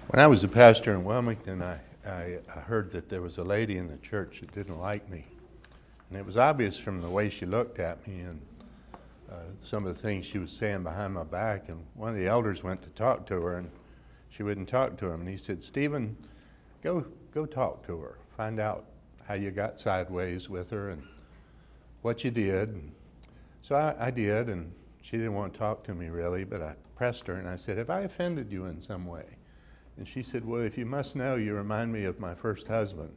When I was a pastor in Wilmington, I heard that there was a lady in the church that didn't like me. And it was obvious from the way she looked at me and some of the things she was saying behind my back. And one of the elders went to talk to her, and she wouldn't talk to him. And he said, "Stephen, go talk to her. Find out how you got sideways with her and what you did." And so I did, and she didn't want to talk to me really, but I pressed her, and I said, "Have I offended you in some way?" And she said, "Well, if you must know, you remind me of my first husband."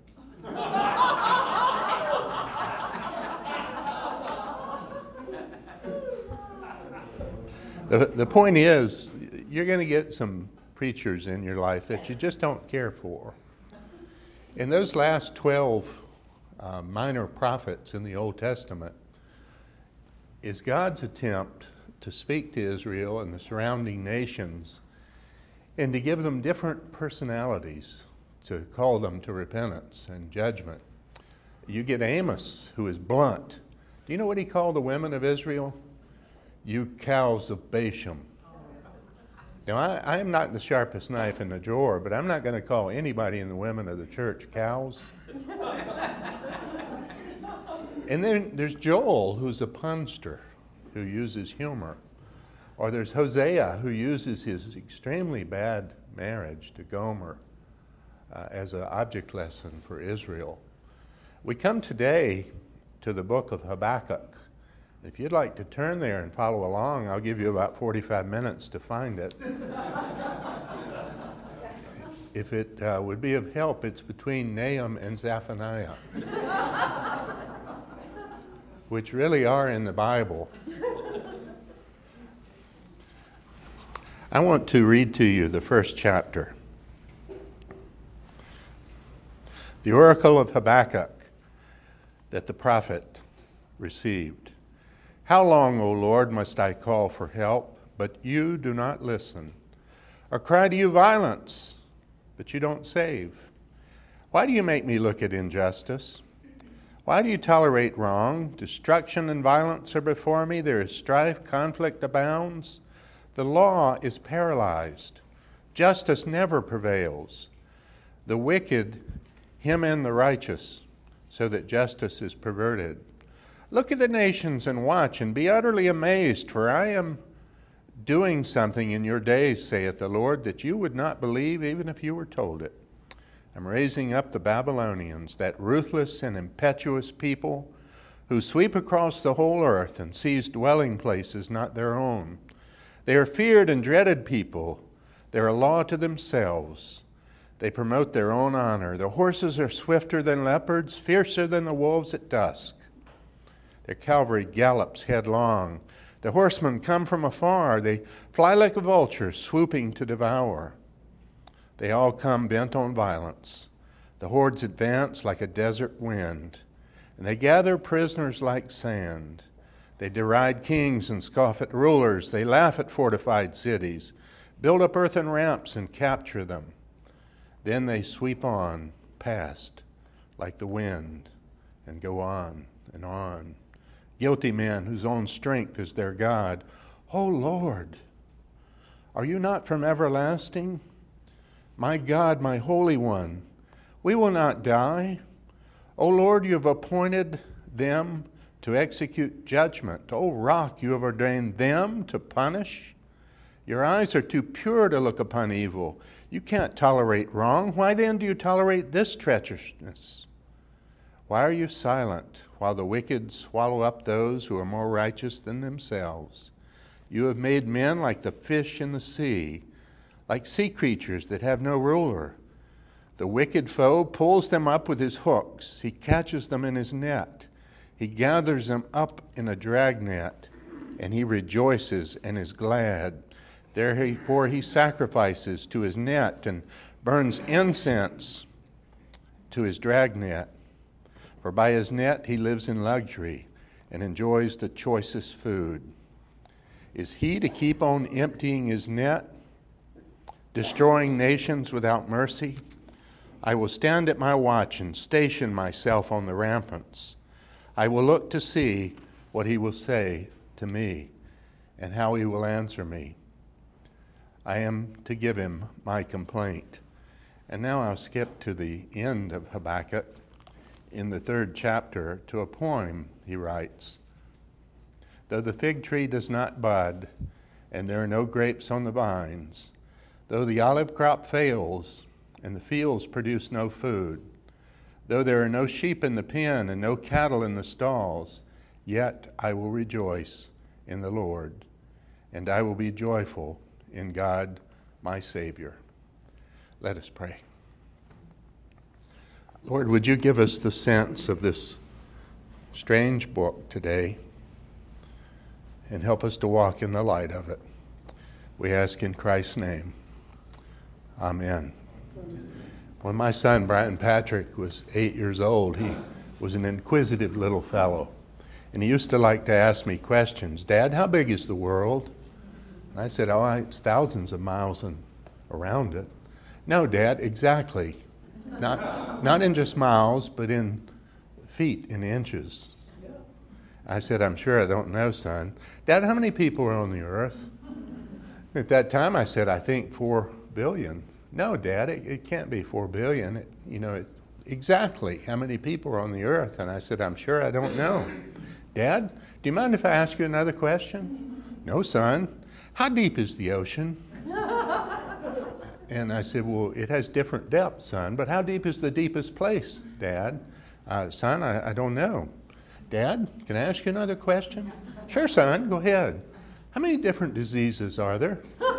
The point is, you're going to get some preachers in your life that you just don't care for. In those last 12 minor prophets in the Old Testament is God's attempt to speak to Israel and the surrounding nations and to give them different personalities, to call them to repentance and judgment. You get Amos, who is blunt. Do you know what he called the women of Israel? "You cows of Bashan." Now, I am not the sharpest knife in the drawer, but I'm not going to call anybody in the women of the church cows. And then there's Joel, who's a punster, who uses humor. Or there's Hosea, who uses his extremely bad marriage to Gomer as an object lesson for Israel. We come today to the book of Habakkuk. If you'd like to turn there and follow along, I'll give you about 45 minutes to find it. If it would be of help, it's between Nahum and Zephaniah, which really are in the Bible. I want to read to you the first chapter. The oracle of Habakkuk that the prophet received. "How long, O Lord, must I call for help, but you do not listen? Or cry to you violence, but you don't save? Why do you make me look at injustice? Why do you tolerate wrong? Destruction and violence are before me. There is strife, conflict abounds. The law is paralyzed. Justice never prevails. The wicked hem in the righteous, so that justice is perverted. Look at the nations and watch and be utterly amazed, for I am doing something in your days, saith the Lord, that you would not believe even if you were told it. I'm raising up the Babylonians, that ruthless and impetuous people who sweep across the whole earth and seize dwelling places not their own. They are feared and dreaded people. They're a law to themselves. They promote their own honor. The horses are swifter than leopards, fiercer than the wolves at dusk. Their cavalry gallops headlong. The horsemen come from afar. They fly like a vulture, swooping to devour. They all come bent on violence. The hordes advance like a desert wind, and they gather prisoners like sand. They deride kings and scoff at rulers. They laugh at fortified cities, build up earthen ramps and capture them. Then they sweep on, past, like the wind, and go on and on. Guilty men whose own strength is their God. O Lord, are you not from everlasting? My God, my Holy One, we will not die. O Lord, you have appointed them to execute judgment. O Rock, you have ordained them to punish. Your eyes are too pure to look upon evil. You can't tolerate wrong. Why then do you tolerate this treacherousness? Why are you silent while the wicked swallow up those who are more righteous than themselves? You have made men like the fish in the sea, like sea creatures that have no ruler. The wicked foe pulls them up with his hooks. He catches them in his net. He gathers them up in a dragnet, and he rejoices and is glad. Therefore he sacrifices to his net and burns incense to his dragnet. For by his net he lives in luxury and enjoys the choicest food. Is he to keep on emptying his net, destroying nations without mercy? I will stand at my watch and station myself on the ramparts. I will look to see what he will say to me and how he will answer me. I am to give him my complaint. And now I'll skip to the end of Habakkuk in the 3rd chapter to a poem he writes. Though the fig tree does not bud, and there are no grapes on the vines, though the olive crop fails, and the fields produce no food, though there are no sheep in the pen and no cattle in the stalls, yet I will rejoice in the Lord, and I will be joyful in God my Savior. Let us pray. Lord, would you give us the sense of this strange book today and help us to walk in the light of it? We ask in Christ's name. Amen. When my son, Brian Patrick, was 8 years old, he was an inquisitive little fellow. And he used to like to ask me questions. Dad, how big is the world? And I said, it's thousands of miles around it. No, Dad, exactly. Not in just miles, but in feet, in inches. I said, I'm sure I don't know, son. Dad, how many people are on the earth? At that time, I said, I think 4 billion. No, Dad, it can't be 4 billion. Exactly how many people are on the earth? And I said, I'm sure I don't know. Dad, do you mind if I ask you another question? No, son. How deep is the ocean? And I said, well, it has different depths, son, but how deep is the deepest place, Dad? Son, I don't know. Dad, can I ask you another question? Sure, son, go ahead. How many different diseases are there?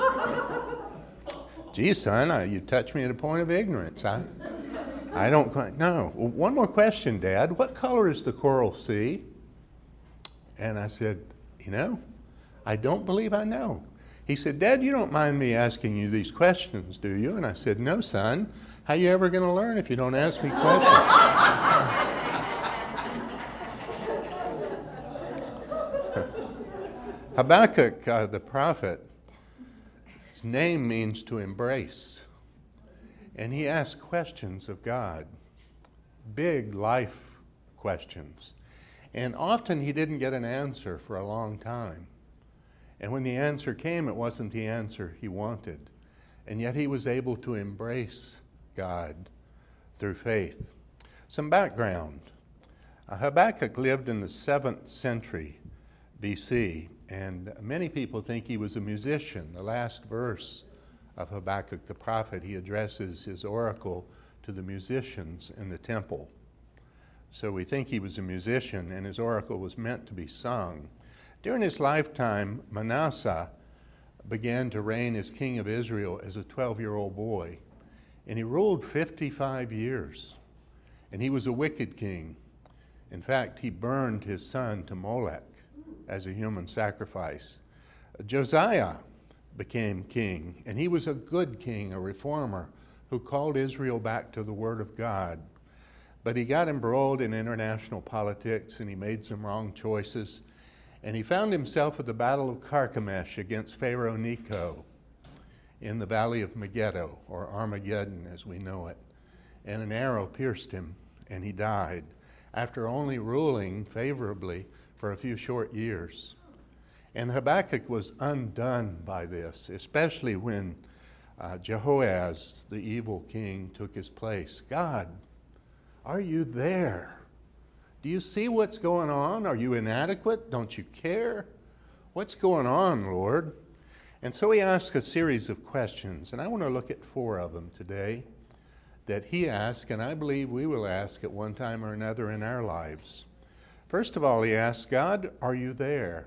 Gee, son, you touch me at a point of ignorance. I don't quite know. Well, one more question, Dad. What color is the coral sea? And I said, I don't believe I know. He said, Dad, you don't mind me asking you these questions, do you? And I said, no, son. How you ever going to learn if you don't ask me questions? Habakkuk, the prophet, his name means to embrace. And he asked questions of God, big life questions. And often he didn't get an answer for a long time. And when the answer came, it wasn't the answer he wanted. And yet he was able to embrace God through faith. Some background. Habakkuk lived in the 7th century BC, and many people think he was a musician. The last verse of Habakkuk the prophet, he addresses his oracle to the musicians in the temple. So we think he was a musician, and his oracle was meant to be sung. During his lifetime, Manasseh began to reign as king of Israel as a 12-year-old boy, and he ruled 55 years, and he was a wicked king. In fact, he burned his son to Molech as a human sacrifice. Josiah became king, and he was a good king, a reformer, who called Israel back to the Word of God. But he got embroiled in international politics, and he made some wrong choices. And he found himself at the Battle of Carchemish against Pharaoh Necho in the Valley of Megiddo, or Armageddon as we know it. And an arrow pierced him, and he died after only ruling favorably for a few short years. And Habakkuk was undone by this, especially when Jehoahaz, the evil king, took his place. God, are you there? Do you see what's going on? Are you inadequate? Don't you care? What's going on, Lord? And so he asked a series of questions, and I want to look at 4 of them today that he asked, and I believe we will ask at one time or another in our lives. First of all, he asked, God, are you there?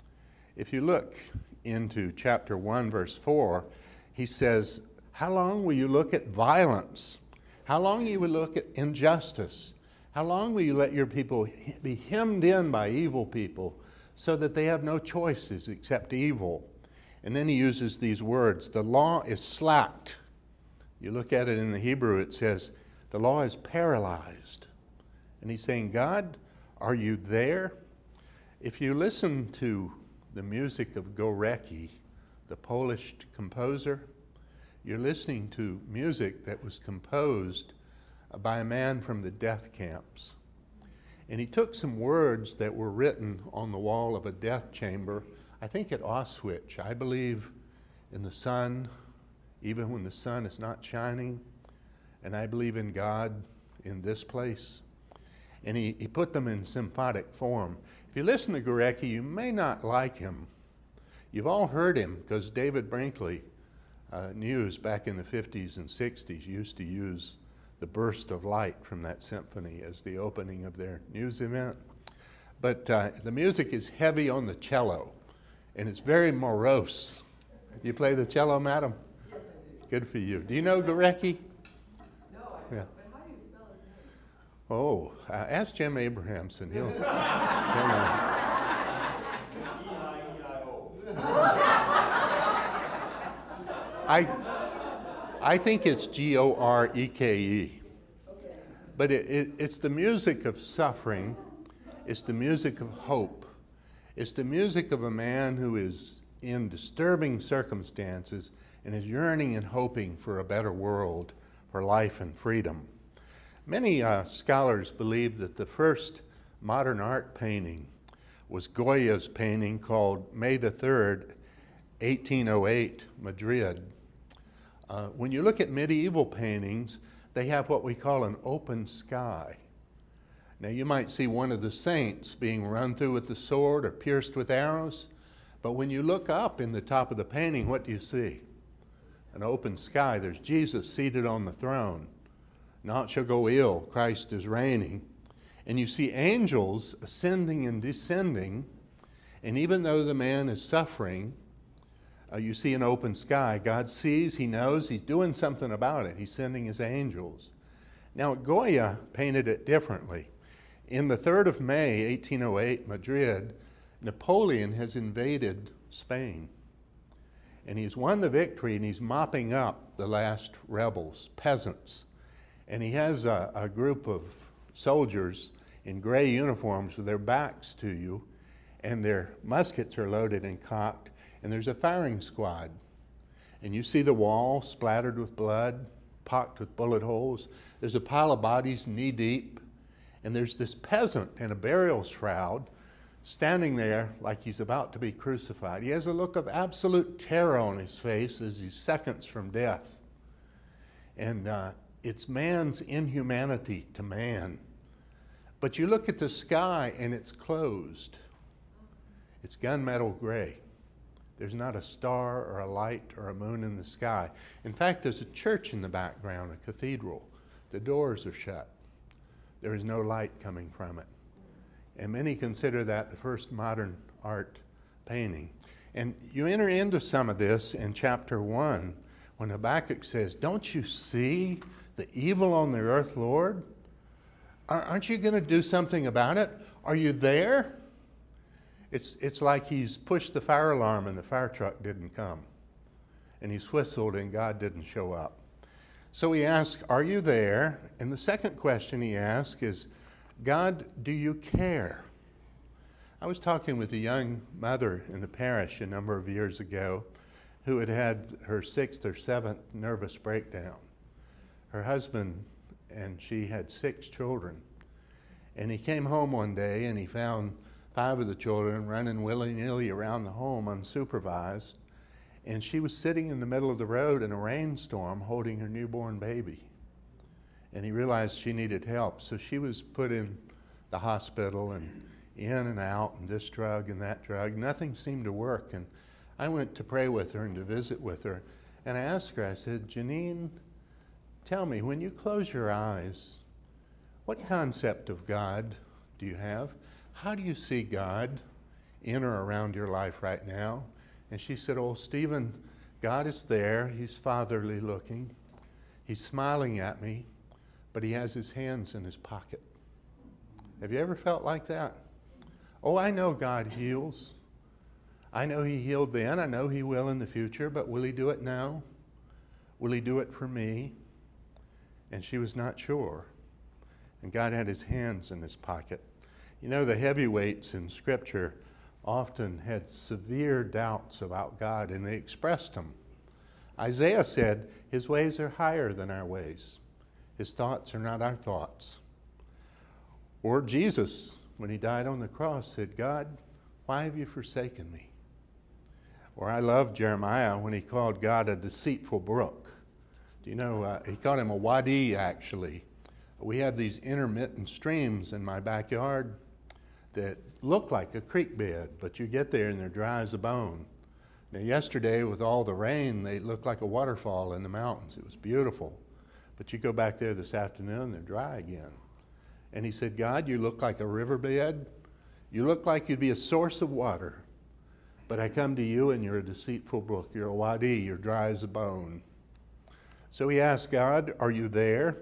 If you look into chapter 1, verse 4, he says, how long will you look at violence? How long will you look at injustice? How long will you let your people be hemmed in by evil people so that they have no choices except evil? And then he uses these words, the law is slacked. You look at it in the Hebrew, it says, the law is paralyzed. And he's saying, God, are you there? If you listen to the music of Górecki, the Polish composer, you're listening to music that was composed by a man from the death camps. And he took some words that were written on the wall of a death chamber, I think at Auschwitz. I believe in the sun, even when the sun is not shining. And I believe in God in this place. And he put them in symphonic form. If you listen to Gurecki, you may not like him. You've all heard him because David Brinkley News back in the 50s and 60s used to use the burst of light from that symphony as the opening of their news event. But the music is heavy on the cello, and it's very morose. Do you play the cello, madam? Yes, I do. Good for you. Do you know Gurecki? No, I don't. Yeah. But how do you spell his name? Oh, ask Jim Abrahamson. He'll know. I think it's Goreke. Okay. But it's the music of suffering. It's the music of hope. It's the music of a man who is in disturbing circumstances and is yearning and hoping for a better world, for life and freedom. Many scholars believe that the first modern art painting was Goya's painting called May the 3rd, 1808, Madrid. When you look at medieval paintings, they have what we call an open sky. Now you might see one of the saints being run through with the sword or pierced with arrows, but when you look up in the top of the painting, what do you see? An open sky. There's Jesus seated on the throne. Naught shall go ill, Christ is reigning. And you see angels ascending and descending, and even though the man is suffering, you see an open sky. God sees, he knows, he's doing something about it. He's sending his angels. Now, Goya painted it differently. In the 3rd of May, 1808, Madrid, Napoleon has invaded Spain. And he's won the victory, and he's mopping up the last rebels, peasants. And he has a group of soldiers in gray uniforms with their backs to you, and their muskets are loaded and cocked, and there's a firing squad. And you see the wall splattered with blood, pocked with bullet holes. There's a pile of bodies knee deep, and there's this peasant in a burial shroud standing there like he's about to be crucified. He has a look of absolute terror on his face as he's seconds from death. And it's man's inhumanity to man. But you look at the sky and it's closed. It's gunmetal gray. There's not a star or a light or a moon in the sky. In fact, there's a church in the background, a cathedral. The doors are shut. There is no light coming from it. And many consider that the first modern art painting. And you enter into some of this in chapter 1 when Habakkuk says, "Don't you see the evil on the earth, Lord? Aren't you going to do something about it? Are you there?" It's like he's pushed the fire alarm and the fire truck didn't come. And he's whistled and God didn't show up. So he asks, "Are you there?" And the second question he asks is, "God, do you care?" I was talking with a young mother in the parish a number of years ago who had had her 6th or 7th nervous breakdown. Her husband and she had 6 children. And he came home one day and he found 5 of the children running willy-nilly around the home unsupervised. And she was sitting in the middle of the road in a rainstorm holding her newborn baby. And he realized she needed help. So she was put in the hospital and in and out and this drug and that drug. Nothing seemed to work. And I went to pray with her and to visit with her. And I asked her, I said, "Janine, tell me, when you close your eyes, what concept of God do you have? How do you see God in or around your life right now?" And she said, "Oh, Stephen, God is there. He's fatherly looking. He's smiling at me, but he has his hands in his pocket." Have you ever felt like that? Oh, I know God heals. I know he healed then. I know he will in the future, but will he do it now? Will he do it for me? And she was not sure. And God had his hands in his pocket. You know, the heavyweights in Scripture often had severe doubts about God, and they expressed them. Isaiah said, "His ways are higher than our ways. His thoughts are not our thoughts." Or Jesus, when he died on the cross, said, "God, why have you forsaken me?" Or I love Jeremiah when he called God a deceitful brook. Do you know, he called him a wadi, actually. We have these intermittent streams in my backyard that look like a creek bed, but you get there and they're dry as a bone. Now, yesterday, with all the rain, they looked like a waterfall in the mountains. It was beautiful. But you go back there this afternoon, they're dry again. And he said, God, you look like a riverbed. You look like you'd be a source of water. But I come to you and you're a deceitful brook. You're a wadi. You're dry as a bone. So he asked God, are you there?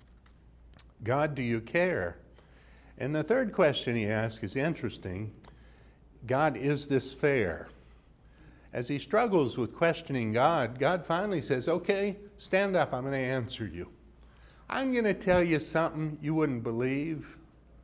God, do you care? And the third question he asked is interesting. God, is this fair? As he struggles with questioning God, God finally says, okay, stand up. I'm going to answer you. I'm going to tell you something you wouldn't believe,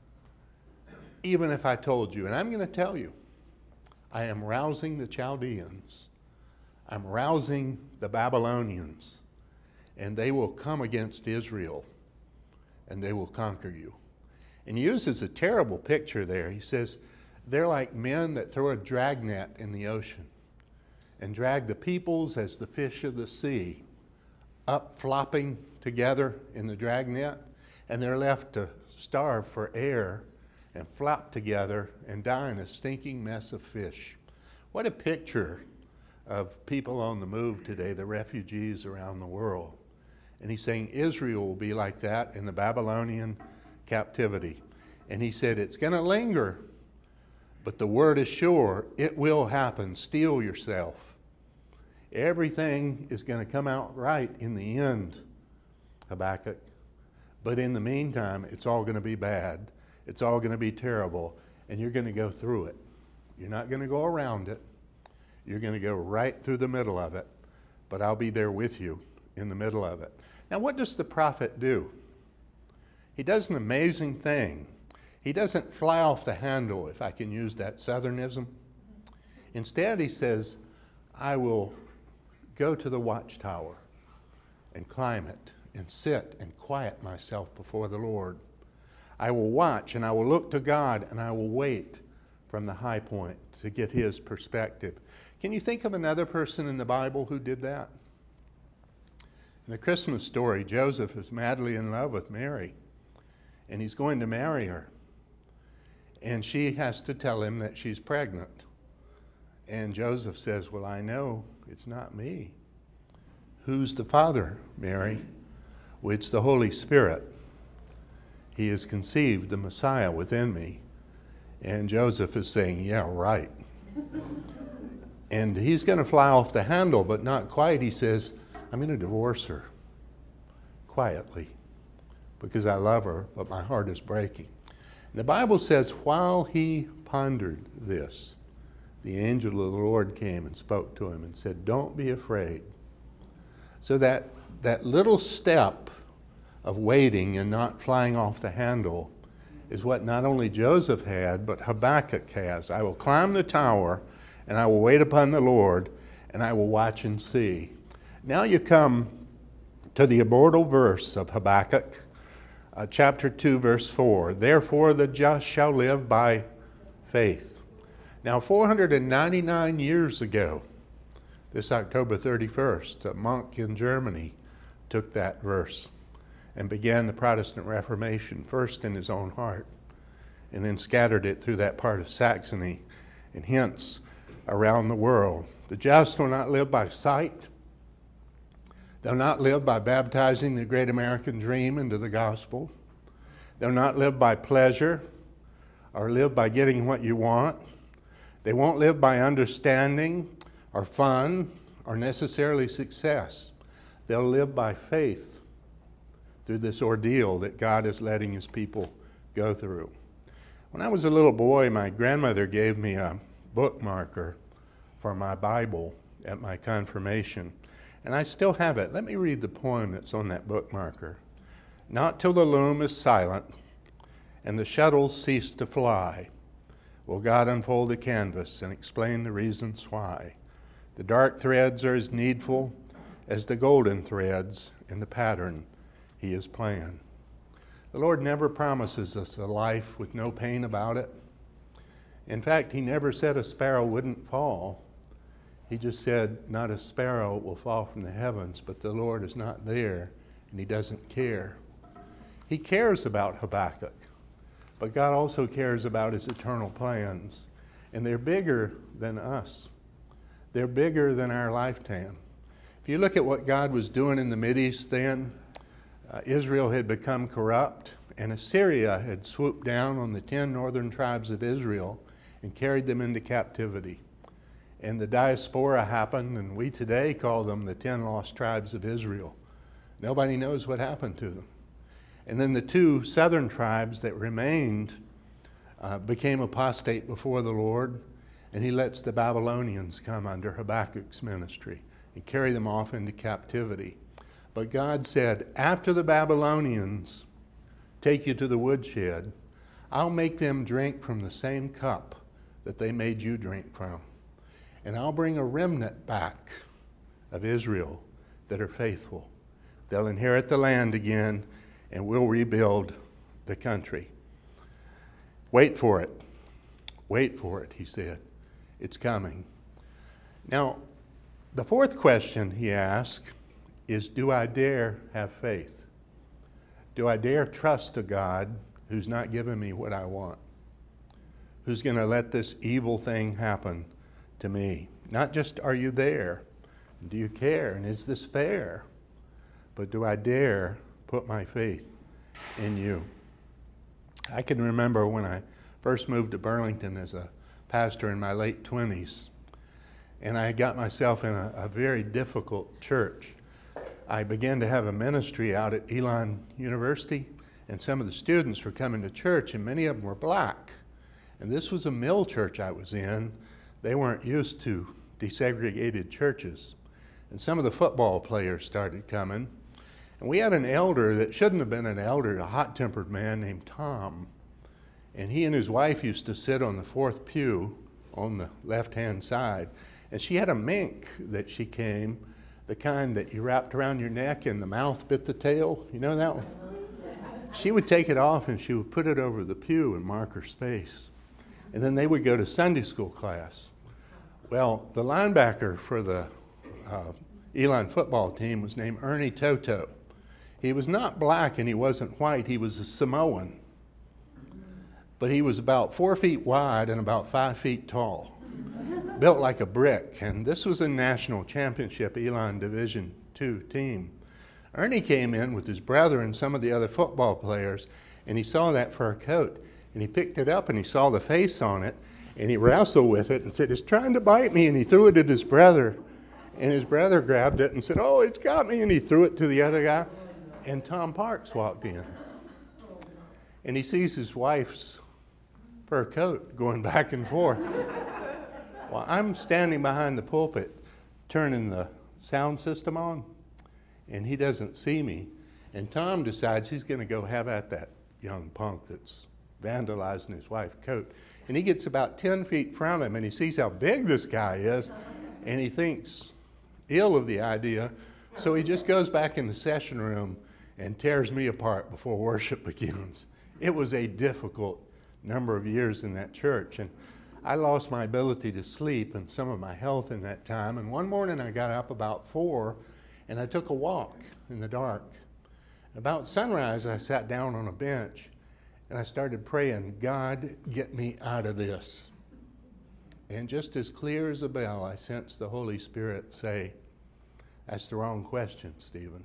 even if I told you. And I'm going to tell you. I am rousing the Chaldeans. I'm rousing the Babylonians. And they will come against Israel. And they will conquer you. And he uses a terrible picture there. He says, they're like men that throw a dragnet in the ocean and drag the peoples as the fish of the sea up flopping together in the dragnet, and they're left to starve for air and flop together and die in a stinking mess of fish. What a picture of people on the move today, the refugees around the world. And he's saying Israel will be like that in the Babylonian captivity. And he said it's going to linger, but the word is sure. It will happen. Steel yourself. Everything is going to come out right in the end, Habakkuk. But in the meantime, it's all going to be bad. It's all going to be terrible. And you're going to go through it. You're not going to go around it. You're going to go right through the middle of it. But I'll be there with you in the middle of it. Now, what does the prophet do? He does an amazing thing. He doesn't fly off the handle, if I can use that southernism. Instead, he says, I will go to the watchtower and climb it and sit and quiet myself before the Lord. I will watch and I will look to God and I will wait from the high point to get his perspective. Can you think of another person in the Bible who did that? In the Christmas story, Joseph is madly in love with Mary, and he's going to marry her. And she has to tell him that she's pregnant. And Joseph says, well, I know it's not me. Who's the father, Mary? Well, it's the Holy Spirit. He has conceived the Messiah within me. And Joseph is saying, yeah, right. And he's going to fly off the handle, but not quite. He says, I'm going to divorce her quietly because I love her, but my heart is breaking. And the Bible says, while he pondered this, the angel of the Lord came and spoke to him and said, don't be afraid. So that little step of waiting and not flying off the handle is what not only Joseph had, but Habakkuk has. I will climb the tower and I will wait upon the Lord and I will watch and see. Now you come to the immortal verse of Habakkuk, chapter 2, verse 4. Therefore the just shall live by faith. Now 499 years ago, this October 31st, a monk in Germany took that verse and began the Protestant Reformation, first in his own heart, and then scattered it through that part of Saxony and hence around the world. The just will not live by sight. They'll not live by baptizing the great American dream into the gospel. They'll not live by pleasure or live by getting what you want. They won't live by understanding or fun or necessarily success. They'll live by faith through this ordeal that God is letting his people go through. When I was a little boy, my grandmother gave me a bookmarker for my Bible at my confirmation. And I still have it. Let me read the poem that's on that bookmarker. Not till the loom is silent and the shuttles cease to fly will God unfold the canvas and explain the reasons why. The dark threads are as needful as the golden threads in the pattern he has planned. The Lord never promises us a life with no pain about it. In fact, he never said a sparrow wouldn't fall. He just said, not a sparrow will fall from the heavens, but the Lord is not there, and he doesn't care. He cares about Habakkuk, but God also cares about his eternal plans, and they're bigger than us. They're bigger than our lifetime. If you look at what God was doing in the Mideast then, Israel had become corrupt, and Assyria had swooped down on the 10 northern tribes of Israel and carried them into captivity. And the diaspora happened, and we today call them the 10 lost tribes of Israel. Nobody knows what happened to them. And then the 2 southern tribes that remained became apostate before the Lord, and he lets the Babylonians come under Habakkuk's ministry and carry them off into captivity. But God said, after the Babylonians take you to the woodshed, I'll make them drink from the same cup that they made you drink from. And I'll bring a remnant back of Israel that are faithful. They'll inherit the land again, and we'll rebuild the country. Wait for it. Wait for it, he said. It's coming. Now, the fourth question he asked is, do I dare have faith? Do I dare trust a God who's not giving me what I want? Who's going to let this evil thing happen to me? Not just, are you there? Do you care? And is this fair? But do I dare put my faith in you? I can remember when I first moved to Burlington as a pastor in my late 20s, and I got myself in a very difficult church. I began to have a ministry out at Elon University, and some of the students were coming to church, and many of them were black. And this was a mill church I was in. They weren't used to desegregated churches. And some of the football players started coming. And we had an elder that shouldn't have been an elder, a hot-tempered man named Tom. And he and his wife used to sit on the 4th pew on the left-hand side. And she had a mink that she came, the kind that you wrapped around your neck and the mouth bit the tail. You know that one? She would take it off and she would put it over the pew and mark her space. And then they would go to Sunday school class. Well, the linebacker for the Elon football team was named Ernie Toto. He was not black and he wasn't white. He was a Samoan. But he was about 4 feet wide and about 5 feet tall. Built like a brick. And this was a national championship Elon Division II team. Ernie came in with his brother and some of the other football players, and he saw that fur coat. And he picked it up and he saw the face on it, and he wrestled with it and said, "It's trying to bite me." And he threw it at his brother. And his brother grabbed it and said, "Oh, it's got me." And he threw it to the other guy. And Tom Parks walked in. And he sees his wife's fur coat going back and forth. Well, I'm standing behind the pulpit turning the sound system on, and he doesn't see me. And Tom decides he's going to go have at that young punk that's vandalizing his wife's coat. And he gets about 10 feet from him, and he sees how big this guy is, and he thinks ill of the idea. So he just goes back in the session room and tears me apart before worship begins. It was a difficult number of years in that church, and I lost my ability to sleep and some of my health in that time. And one morning I got up about 4, and I took a walk in the dark. About sunrise, I sat down on a bench, and I started praying, "God, get me out of this." And just as clear as a bell, I sensed the Holy Spirit say, "That's the wrong question, Stephen."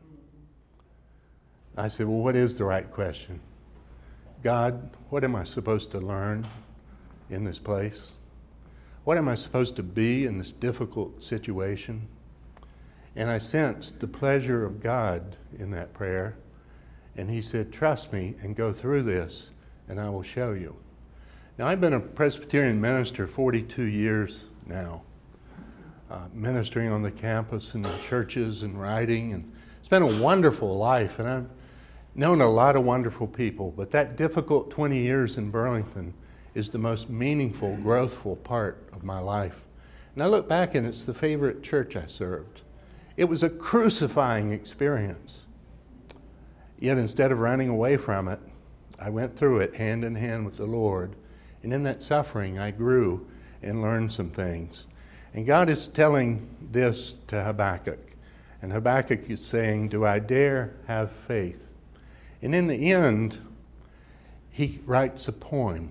I said, "Well, what is the right question? God, what am I supposed to learn in this place? What am I supposed to be in this difficult situation?" And I sensed the pleasure of God in that prayer. And he said, "Trust me and go through this, and I will show you." Now, I've been a Presbyterian minister 42 years now, ministering on the campus and in churches and writing. And it's been a wonderful life, and I've known a lot of wonderful people. But that difficult 20 years in Burlington is the most meaningful, growthful part of my life. And I look back, and it's the favorite church I served. It was a crucifying experience. Yet instead of running away from it, I went through it hand in hand with the Lord. And in that suffering, I grew and learned some things. And God is telling this to Habakkuk. And Habakkuk is saying, do I dare have faith? And in the end, he writes a poem.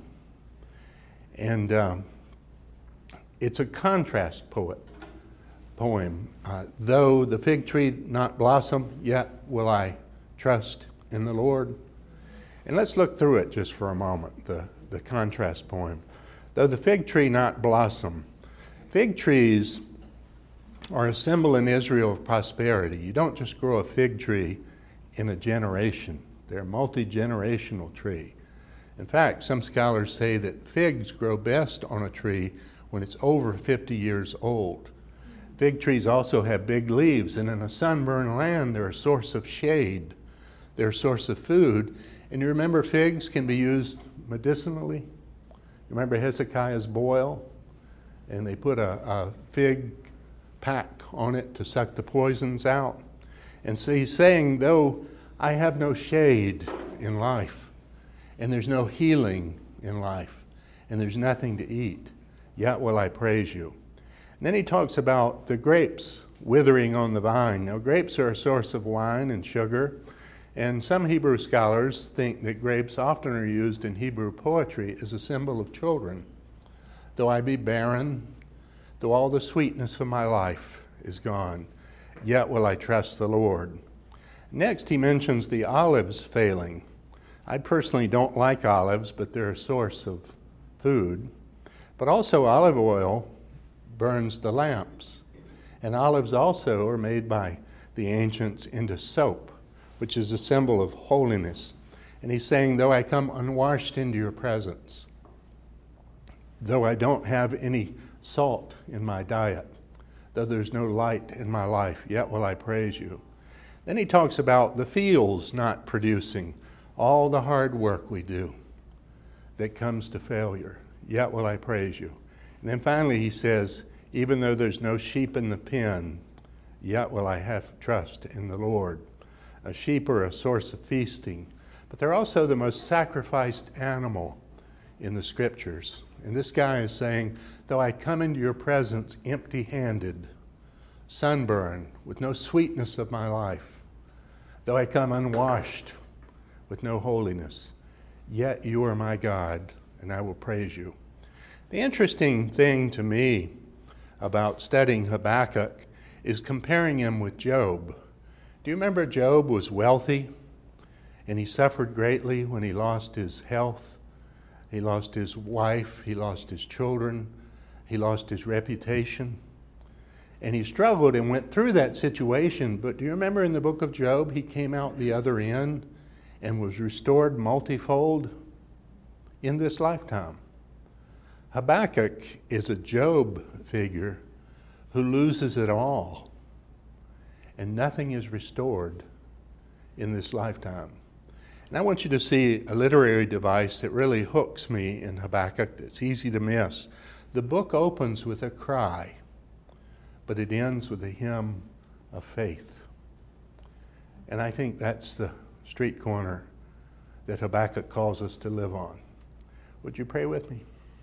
And it's a contrast poem. Though the fig tree not blossom, yet will I trust in the Lord. And let's look through it just for a moment, the contrast poem. Though the fig tree not blossom. Fig trees are a symbol in Israel of prosperity. You don't just grow a fig tree in a generation. They're a multi-generational tree. In fact, some scholars say that figs grow best on a tree when it's over 50 years old. Fig trees also have big leaves, and in a sunburned land, they're a source of shade. They're a source of food. And you remember figs can be used medicinally? You remember Hezekiah's boil? And they put a fig pack on it to suck the poisons out. And so he's saying, though I have no shade in life, and there's no healing in life, and there's nothing to eat, yet will I praise you. And then he talks about the grapes withering on the vine. Now, grapes are a source of wine and sugar, and some Hebrew scholars think that grapes often are used in Hebrew poetry as a symbol of children. Though I be barren, though all the sweetness of my life is gone, yet will I trust the Lord. Next, he mentions the olives failing. I personally don't like olives, but they're a source of food. But also olive oil burns the lamps. And olives also are made by the ancients into soap, which is a symbol of holiness. And he's saying, though I come unwashed into your presence, though I don't have any salt in my diet, though there's no light in my life, yet will I praise you. Then he talks about the fields not producing all the hard work we do that comes to failure, yet will I praise you. And then finally he says, even though there's no sheep in the pen, yet will I have trust in the Lord. A sheep are a source of feasting, but they're also the most sacrificed animal in the scriptures. And this guy is saying, though I come into your presence empty-handed, sunburned, with no sweetness of my life, though I come unwashed, with no holiness, yet you are my God, and I will praise you. The interesting thing to me about studying Habakkuk is comparing him with Job. Do you remember Job was wealthy, and he suffered greatly when he lost his health? He lost his wife, he lost his children, he lost his reputation. And he struggled and went through that situation. But do you remember in the book of Job, he came out the other end and was restored multifold in this lifetime. Habakkuk is a Job figure who loses it all, and nothing is restored in this lifetime. And I want you to see a literary device that really hooks me in Habakkuk that's easy to miss. The book opens with a cry, but it ends with a hymn of faith. And I think that's the street corner that Habakkuk calls us to live on. Would you pray with me?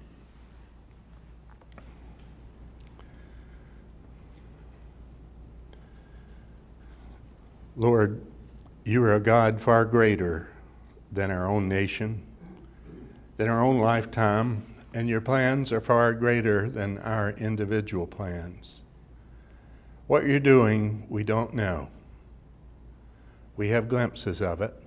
Lord, you are a God far greater than our own nation, than our own lifetime, and your plans are far greater than our individual plans. What you're doing, we don't know. We have glimpses of it.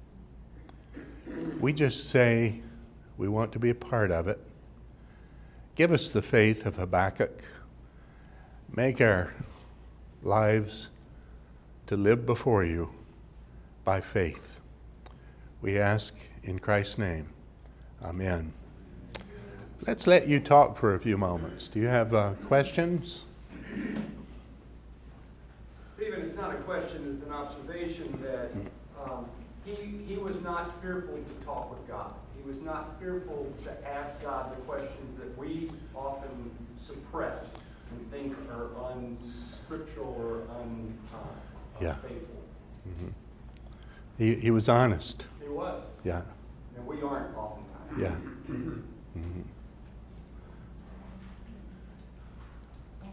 We just say we want to be a part of it. Give us the faith of Habakkuk. Make our lives to live before you by faith. We ask in Christ's name. Amen. Let's let you talk for a few moments. Do you have questions? Stephen, it's not a question, it's an observation that he was not fearful to talk with God. He was not fearful to ask God the questions that we often suppress and think are unscriptural or unfaithful. Mm-hmm. He was honest. He was. Yeah. And we aren't oftentimes. Yeah. Mm-hmm.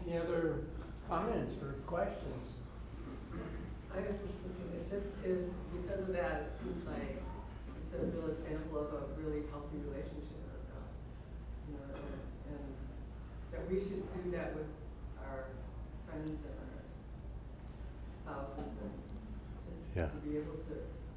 comments or questions? I was just thinking, it just is, because of that, it seems like it's a real example of a really healthy relationship with God. You know, and that we should do that with our friends and our spouses, and just Yeah. to be able to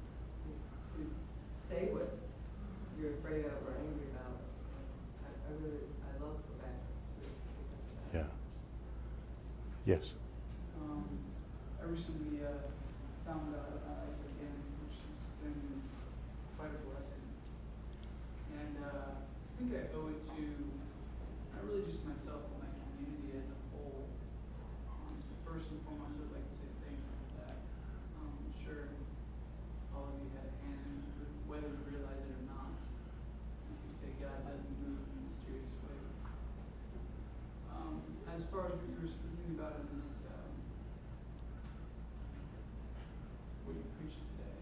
say what you're afraid of or angry about. I love the back because of that. Yeah. Yes. I recently found out about it again, which has been quite a blessing. And I think I owe it to not really just myself, but my community as a whole. So first and foremost, I'd like to say thank you for that. I'm sure all of you had a hand in it, whether you realize it or not. As we say, God does move in mysterious ways. As far as what you were speaking about in this, what you preached today,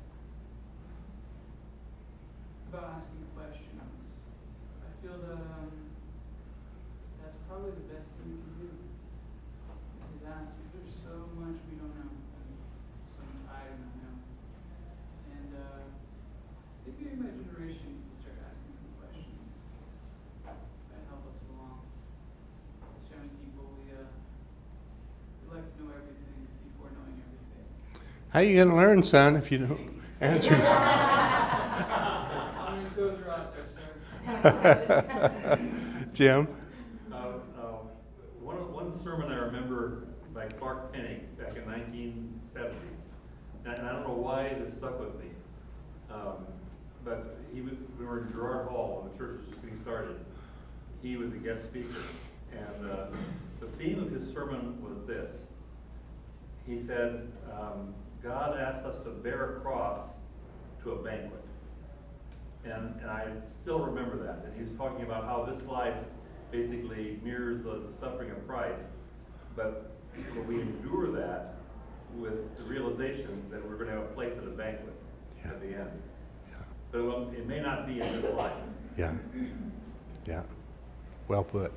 about asking questions, I feel that that's probably the best thing we can do. Is ask, because there's so much we don't know, and so much I don't know. And I think maybe my generation needs to start asking some questions that help us along. As young people, we like to know everything before knowing everything. How you going to learn, son, if you don't answer? How many toes are out there, sir? Jim? One sermon I remember by Clark Penning back in 1970s, and I don't know why this stuck with me, but we were in Gerard Hall when the church was just getting started. He was a guest speaker, and the theme of his sermon was this. He said, God asks us to bear a cross to a banquet. And I still remember that. And he was talking about how this life basically mirrors the suffering of Christ. But we endure that with the realization that we're going to have a place at a banquet at the end. Yeah. But it may not be in this life. Yeah. Yeah. Well put.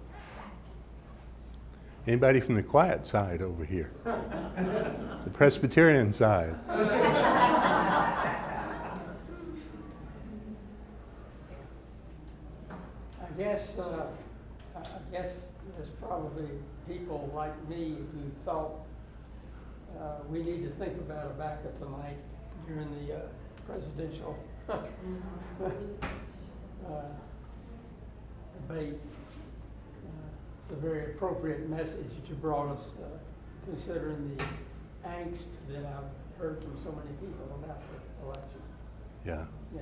Anybody from the quiet side over here? The Presbyterian side. I guess there's probably people like me who thought we need to think about Habakkuk tonight during the presidential debate. It's a very appropriate message that you brought us, considering the angst that I've heard from so many people about the election. Yeah. Yeah.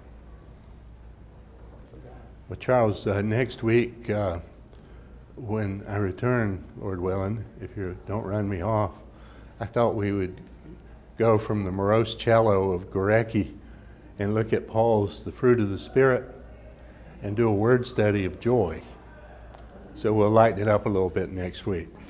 Well, Charles, next week, when I return, Lord willing, if you don't run me off, I thought we would go from the morose cello of Gorecki and look at Paul's The Fruit of the Spirit and do a word study of joy. So we'll lighten it up a little bit next week.